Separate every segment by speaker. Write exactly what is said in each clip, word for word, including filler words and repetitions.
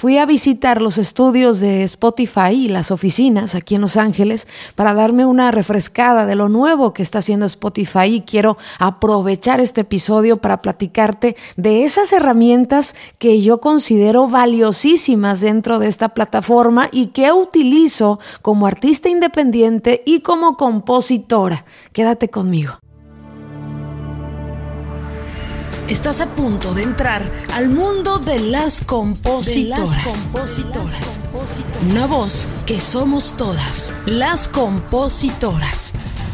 Speaker 1: fui a visitar los estudios de Spotify y las oficinas aquí en Los Ángeles para darme una refrescada de lo nuevo que está haciendo Spotify, y quiero aprovechar este episodio para platicarte de esas herramientas que yo considero valiosísimas dentro de esta plataforma y que utilizo como artista independiente y como compositora. Quédate conmigo. Estás a punto de entrar al mundo de las compositoras. De las compositoras. Una voz que somos todas, las compositoras.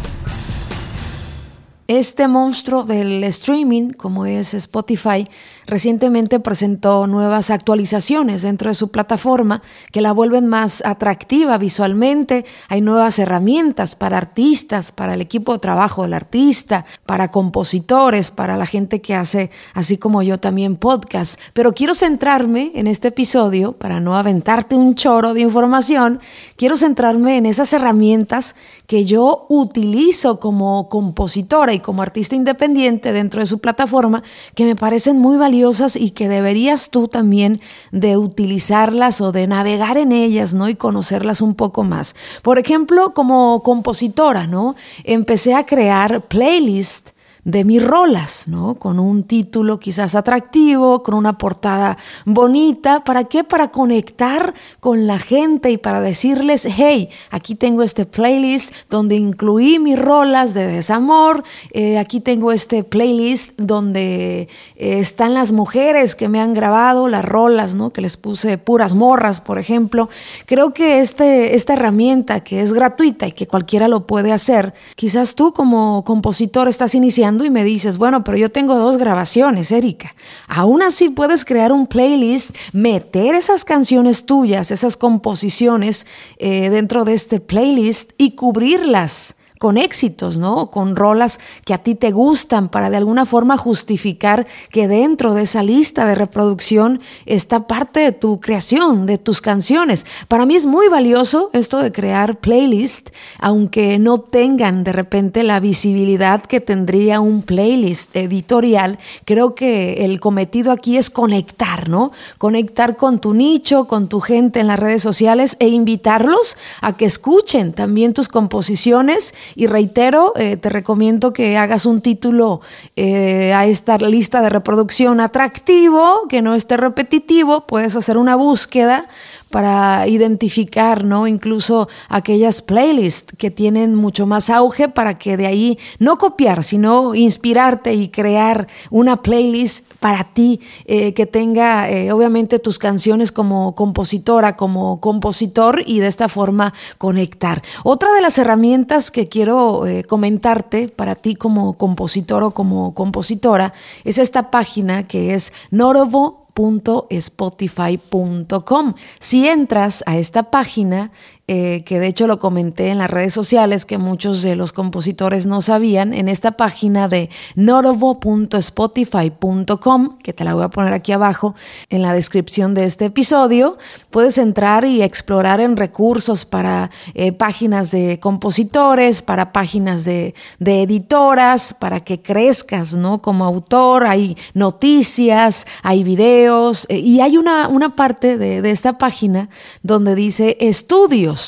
Speaker 1: Este monstruo del streaming, como es Spotify, recientemente presentó nuevas actualizaciones dentro de su plataforma que la vuelven más atractiva visualmente. Hay nuevas herramientas para artistas, para el equipo de trabajo del artista, para compositores, para la gente que hace, así como yo también, podcast. Pero quiero centrarme en este episodio, para no aventarte un choro de información, quiero centrarme en esas herramientas que yo utilizo como compositora y como artista independiente dentro de su plataforma, que me parecen muy valiosas y que deberías tú también de utilizarlas o de navegar en ellas, ¿no? Y conocerlas un poco más. Por ejemplo, como compositora, ¿no? Empecé a crear playlists de mis rolas, ¿no? Con un título quizás atractivo, con una portada bonita. ¿Para qué? Para conectar con la gente y para decirles, hey, aquí tengo este playlist donde incluí mis rolas de desamor, eh, aquí tengo este playlist donde eh, están las mujeres que me han grabado las rolas, ¿no? Que les puse puras morras, por ejemplo. Creo que este, esta herramienta, que es gratuita y que cualquiera lo puede hacer, quizás tú como compositor estás iniciando y me dices, bueno, pero yo tengo dos grabaciones, Erika. Aún así puedes crear un playlist, meter esas canciones tuyas, esas composiciones eh, dentro de este playlist y cubrirlas con éxitos, ¿no? Con rolas que a ti te gustan, para de alguna forma justificar que dentro de esa lista de reproducción está parte de tu creación, de tus canciones. Para mí es muy valioso esto de crear playlist, aunque no tengan de repente la visibilidad que tendría un playlist editorial. Creo que el cometido aquí es conectar, ¿no? Conectar con tu nicho, con tu gente en las redes sociales e invitarlos a que escuchen también tus composiciones. Y reitero, eh, te recomiendo que hagas un título eh, a esta lista de reproducción atractivo, que no esté repetitivo. Puedes hacer una búsqueda para identificar, ¿no? Incluso aquellas playlists que tienen mucho más auge, para que de ahí no copiar, sino inspirarte y crear una playlist para ti eh, que tenga eh, obviamente tus canciones como compositora, como compositor, y de esta forma conectar. Otra de las herramientas que quiero eh, comentarte para ti como compositor o como compositora es esta página que es Norovo punto spotify punto com. Si entras a esta página, eh, que de hecho lo comenté en las redes sociales, que muchos de los compositores no sabían, en esta página de norovo punto spotify punto com, que te la voy a poner aquí abajo en la descripción de este episodio, puedes entrar y explorar en recursos para eh, páginas de compositores, para páginas de, de editoras, para que crezcas, ¿no? Como autor. Hay noticias, hay videos, eh, y hay una, una parte de, de esta página donde dice estudios.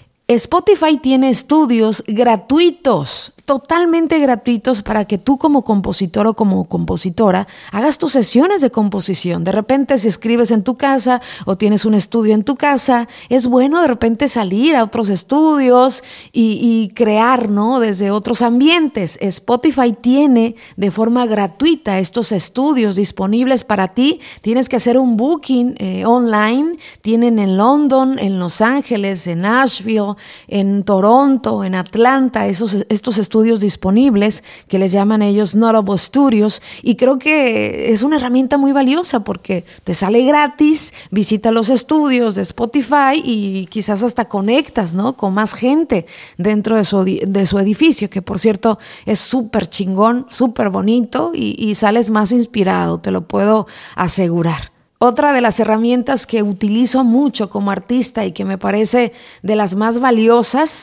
Speaker 1: Spotify tiene estudios gratuitos, totalmente gratuitos, para que tú como compositor o como compositora hagas tus sesiones de composición. De repente, si escribes en tu casa o tienes un estudio en tu casa, es bueno de repente salir a otros estudios y, y crear, ¿no? Desde otros ambientes. Spotify tiene de forma gratuita estos estudios disponibles para ti. Tienes que hacer un booking eh, online. Tienen en London, en Los Ángeles, en Nashville, en Toronto, en Atlanta, esos, estos estudios disponibles que les llaman ellos Norovo Studios, y creo que es una herramienta muy valiosa porque te sale gratis. Visita los estudios de Spotify y quizás hasta conectas, ¿no? Con más gente dentro de su, de su edificio, que por cierto es súper chingón, súper bonito, y, y sales más inspirado, te lo puedo asegurar. Otra de las herramientas que utilizo mucho como artista y que me parece de las más valiosas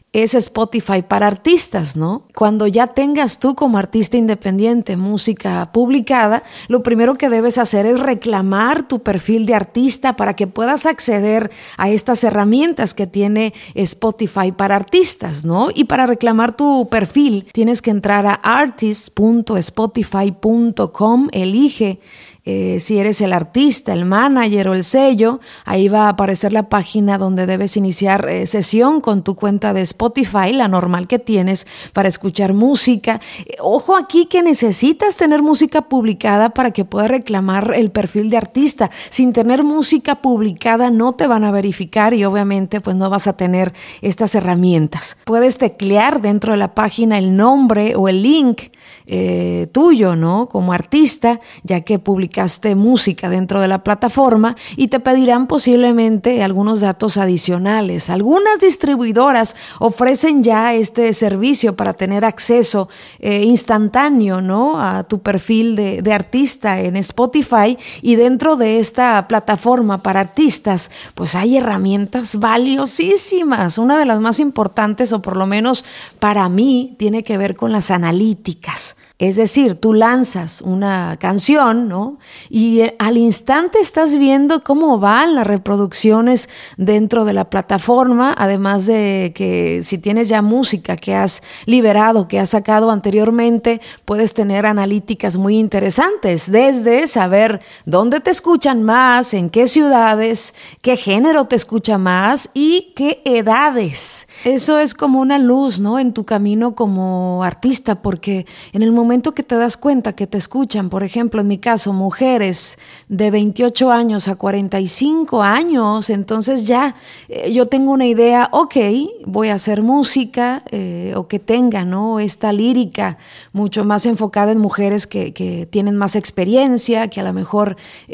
Speaker 1: es Spotify para artistas, ¿no? Cuando ya tengas tú como artista independiente música publicada, lo primero que debes hacer es reclamar tu perfil de artista para que puedas acceder a estas herramientas que tiene Spotify para artistas, ¿no? Y para reclamar tu perfil tienes que entrar a artist punto spotify punto com, elige Eh, si eres el artista, el manager o el sello, ahí va a aparecer la página donde debes iniciar eh, sesión con tu cuenta de Spotify, la normal que tienes para escuchar música. Eh, ojo aquí que necesitas tener música publicada para que puedas reclamar el perfil de artista. Sin tener música publicada no te van a verificar y obviamente pues no vas a tener estas herramientas. Puedes teclear dentro de la página el nombre o el link eh, tuyo, ¿no? Como artista, ya que publicaste música dentro de la plataforma y te pedirán posiblemente algunos datos adicionales. Algunas distribuidoras ofrecen ya este servicio para tener acceso eh, instantáneo, ¿no? A tu perfil de, de artista en Spotify, y dentro de esta plataforma para artistas pues hay herramientas valiosísimas. Una de las más importantes, o por lo menos para mí, tiene que ver con las analíticas. Es decir, tú lanzas una canción, ¿no? Y al instante estás viendo cómo van las reproducciones dentro de la plataforma, además de que si tienes ya música que has liberado, que has sacado anteriormente, puedes tener analíticas muy interesantes, desde saber dónde te escuchan más, en qué ciudades, qué género te escucha más y qué edades. Eso es como una luz, ¿no? En tu camino como artista, porque en el momento momento que te das cuenta que te escuchan, por ejemplo, en mi caso, mujeres de veintiocho años a cuarenta y cinco años, entonces ya eh, yo tengo una idea, ok, voy a hacer música eh, o que tenga, ¿no? Esta lírica mucho más enfocada en mujeres que, que tienen más experiencia, que a lo mejor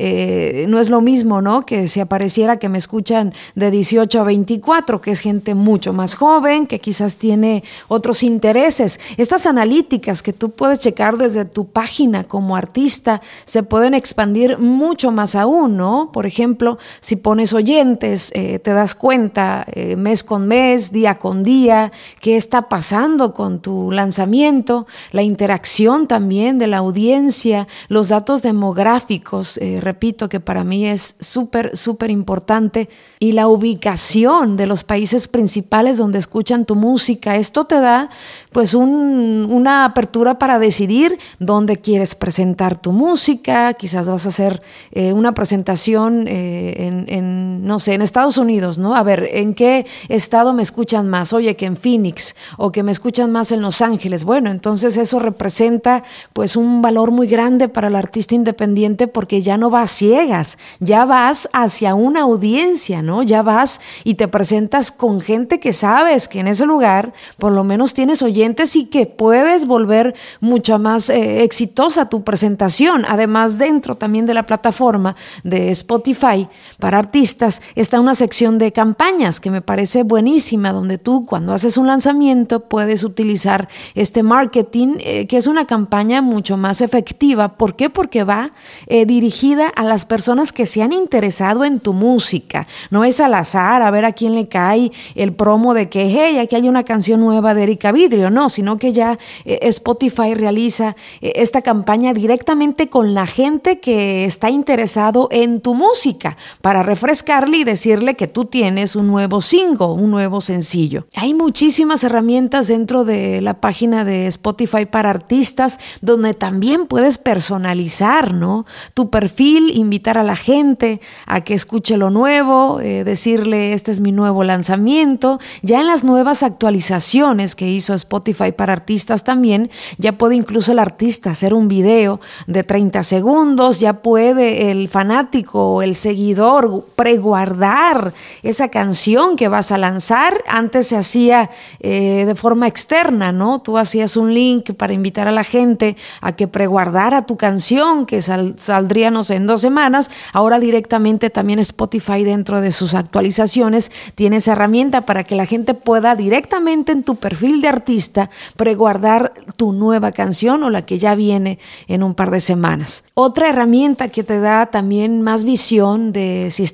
Speaker 1: eh, no es lo mismo, ¿no? Que si apareciera que me escuchan de dieciocho a veinticuatro, que es gente mucho más joven, que quizás tiene otros intereses. Estas analíticas que tú puedes checar desde tu página como artista se pueden expandir mucho más aún, ¿no? Por ejemplo, si pones oyentes, eh, te das cuenta eh, mes con mes, día con día, qué está pasando con tu lanzamiento, la interacción también de la audiencia, los datos demográficos, eh, repito que para mí es súper, súper importante, y la ubicación de los países principales donde escuchan tu música. Esto te da pues un, una apertura para decidir dónde quieres presentar tu música. Quizás vas a hacer eh, una presentación eh, en, en, no sé, en Estados Unidos, ¿no? A ver, ¿en qué estado me escuchan más? Oye, que en Phoenix, o que me escuchan más en Los Ángeles. Bueno, entonces eso representa pues un valor muy grande para el artista independiente, porque ya no vas ciegas, ya vas hacia una audiencia, ¿no? Ya vas y te presentas con gente que sabes que en ese lugar por lo menos tienes oyentes y que puedes volver mucho más eh, exitosa tu presentación. Además, dentro también de la plataforma de Spotify para artistas está una sección de campañas que me parece buenísima, donde tú cuando haces un lanzamiento puedes utilizar este marketing, eh, que es una campaña mucho más efectiva. ¿Por qué? Porque va eh, dirigida a las personas que se han interesado en tu música. No es al azar a ver a quién le cae el promo de que, hey, aquí hay una canción nueva de Erika Vidrio. No, sino que ya eh, Spotify realiza eh, esta campaña directamente con la gente que está interesado en tu música, para refrescarle y decirle que tú tienes un nuevo single, un nuevo sencillo. Hay muchísimas herramientas dentro de la página de Spotify para artistas, donde también puedes personalizar, ¿no? Tu perfil, invitar a la gente a que escuche lo nuevo, eh, decirle este es mi nuevo lanzamiento. Ya en las nuevas actualizaciones que hizo Spotify para artistas también, ya puede incluso el artista hacer un video de treinta segundos, ya puede el fanático o el seguidor preguardar esa canción que vas a lanzar. Antes se hacía eh, de forma externa, ¿no? Tú hacías un link para invitar a la gente a que preguardara tu canción, que sal, saldría, no sé, en dos semanas. Ahora directamente también Spotify, dentro de sus actualizaciones, tiene esa herramienta para que la gente pueda directamente en tu perfil de artista preguardar tu nueva canción o la que ya viene en un par de semanas. Otra herramienta que te da también más visión de si está gustando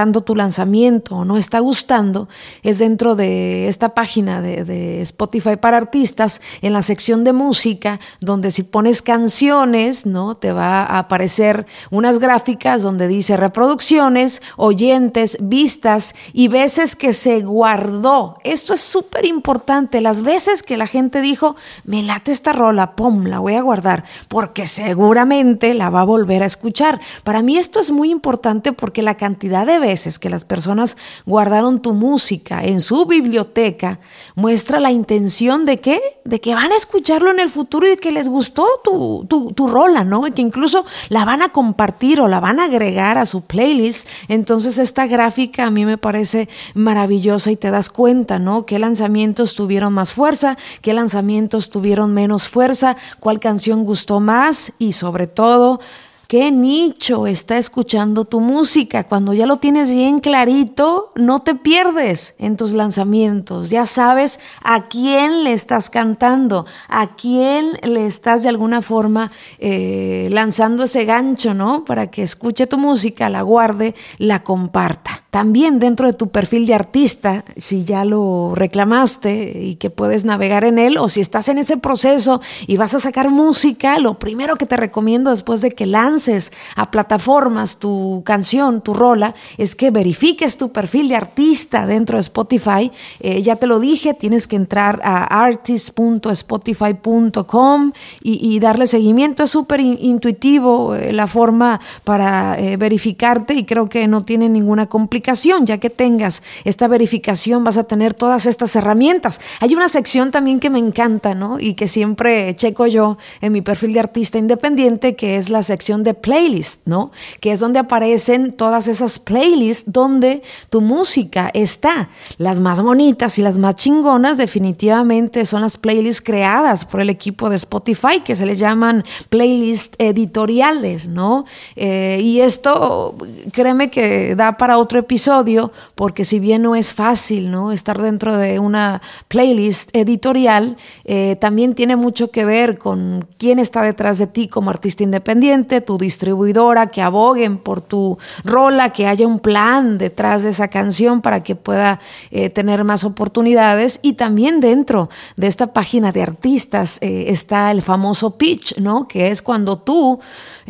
Speaker 1: gustando tu lanzamiento o no está gustando, es dentro de esta página de, de Spotify para artistas, en la sección de música, donde si pones canciones, ¿no? Te va a aparecer unas gráficas donde dice reproducciones, oyentes, vistas y veces que se guardó. Esto es súper importante, las veces que la gente dijo, me late esta rola, pum, la voy a guardar, porque seguramente la va a volver a escuchar. Para mí esto es muy importante porque la cantidad de veces que las personas guardaron tu música en su biblioteca muestra la intención de que, de que van a escucharlo en el futuro y de que les gustó tu, tu, tu rola, ¿no? Y que incluso la van a compartir o la van a agregar a su playlist. Entonces esta gráfica a mí me parece maravillosa y te das cuenta, ¿no? Qué lanzamientos tuvieron más fuerza, qué lanzamientos tuvieron menos fuerza, cuál canción gustó más y sobre todo ¿qué nicho está escuchando tu música? Cuando ya lo tienes bien clarito, no te pierdes en tus lanzamientos. Ya sabes a quién le estás cantando, a quién le estás de alguna forma eh, lanzando ese gancho, ¿no? Para que escuche tu música, la guarde, la comparta. También dentro de tu perfil de artista, si ya lo reclamaste y que puedes navegar en él, o si estás en ese proceso y vas a sacar música, lo primero que te recomiendo después de que lances a plataformas tu canción, tu rola, es que verifiques tu perfil de artista dentro de Spotify. Eh, ya te lo dije, tienes que entrar a artist punto spotify punto com y, y darle seguimiento. Es súper in- intuitivo eh, la forma para eh, verificarte y creo que no tiene ninguna complicación. Ya que tengas esta verificación vas a tener todas estas herramientas. Hay una sección también que me encanta, ¿no? Y que siempre checo yo en mi perfil de artista independiente, que es la sección de de playlist, ¿no? Que es donde aparecen todas esas playlists donde tu música está. Las más bonitas y las más chingonas definitivamente son las playlists creadas por el equipo de Spotify, que se les llaman playlists editoriales, ¿no? Eh, y esto, créeme que da para otro episodio, porque si bien no es fácil, ¿no? Estar dentro de una playlist editorial, eh, también tiene mucho que ver con quién está detrás de ti como artista independiente, tu distribuidora, que aboguen por tu rola, que haya un plan detrás de esa canción para que pueda eh, tener más oportunidades. Y también dentro de esta página de artistas eh, está el famoso pitch, ¿no? Que es cuando tú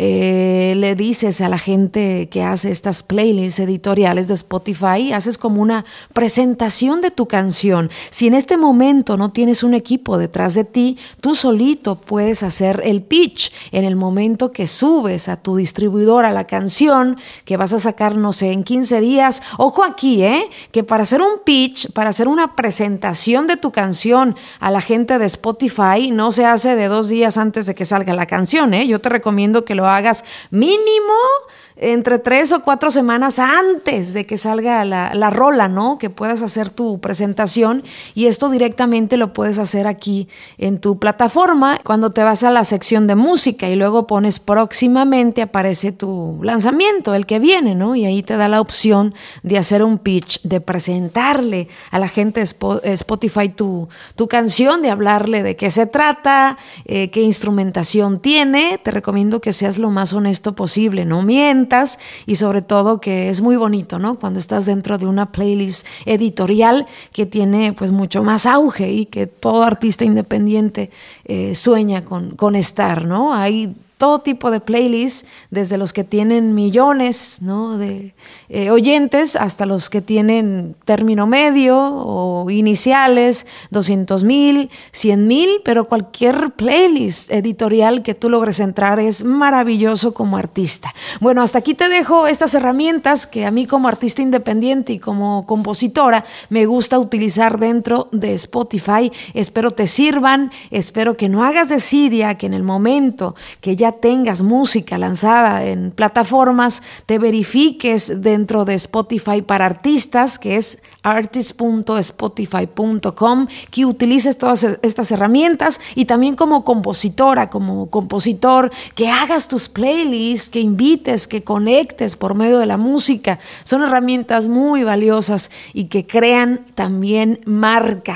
Speaker 1: eh, le dices a la gente que hace estas playlists editoriales de Spotify, haces como una presentación de tu canción. Si en este momento no tienes un equipo detrás de ti, tú solito puedes hacer el pitch en el momento que subes a tu distribuidora la canción que vas a sacar, no sé, en quince días. Ojo aquí, ¿eh? Que para hacer un pitch, para hacer una presentación de tu canción a la gente de Spotify, no se hace de dos días antes de que salga la canción, ¿eh? Yo te recomiendo que lo hagas mínimo entre tres o cuatro semanas antes de que salga la, la rola, ¿no? Que puedas hacer tu presentación, y esto directamente lo puedes hacer aquí en tu plataforma. Cuando te vas a la sección de música y luego pones próximamente, aparece tu lanzamiento, el que viene, ¿no? Y ahí te da la opción de hacer un pitch, de presentarle a la gente de Spotify tu, tu canción, de hablarle de qué se trata, eh, qué instrumentación tiene. Te recomiendo que seas lo más honesto posible, no mientas. Y sobre todo que es muy bonito, ¿no? Cuando estás dentro de una playlist editorial que tiene pues mucho más auge y que todo artista independiente eh, sueña con, con estar, ¿no? Hay todo tipo de playlists, desde los que tienen millones, ¿no? de eh, oyentes hasta los que tienen término medio o iniciales, doscientos mil, cien mil, pero cualquier playlist editorial que tú logres entrar es maravilloso como artista. Bueno, hasta aquí te dejo estas herramientas que a mí como artista independiente y como compositora me gusta utilizar dentro de Spotify. Espero te sirvan, espero que no hagas desidia, que en el momento que ya tengas música lanzada en plataformas, te verifiques dentro de Spotify para artistas, que es artist punto spotify punto com, que utilices todas estas herramientas, y también como compositora, como compositor, que hagas tus playlists, que invites, que conectes por medio de la música. Son herramientas muy valiosas y que crean también marca.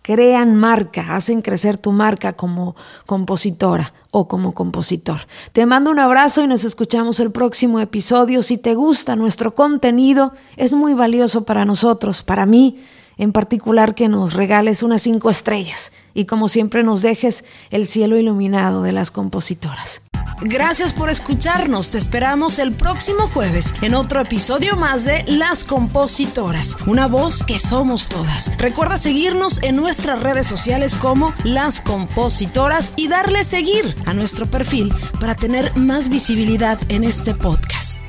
Speaker 1: crean marca, hacen crecer tu marca como compositora o como compositor. Te mando un abrazo y nos escuchamos el próximo episodio. Si te gusta nuestro contenido, es muy valioso para nosotros, para mí en particular, que nos regales unas cinco estrellas y como siempre nos dejes el cielo iluminado de las compositoras. Gracias por escucharnos. Te esperamos el próximo jueves en otro episodio más de Las Compositoras, una voz que somos todas. Recuerda seguirnos en nuestras redes sociales como Las Compositoras y darle seguir a nuestro perfil para tener más visibilidad en este podcast.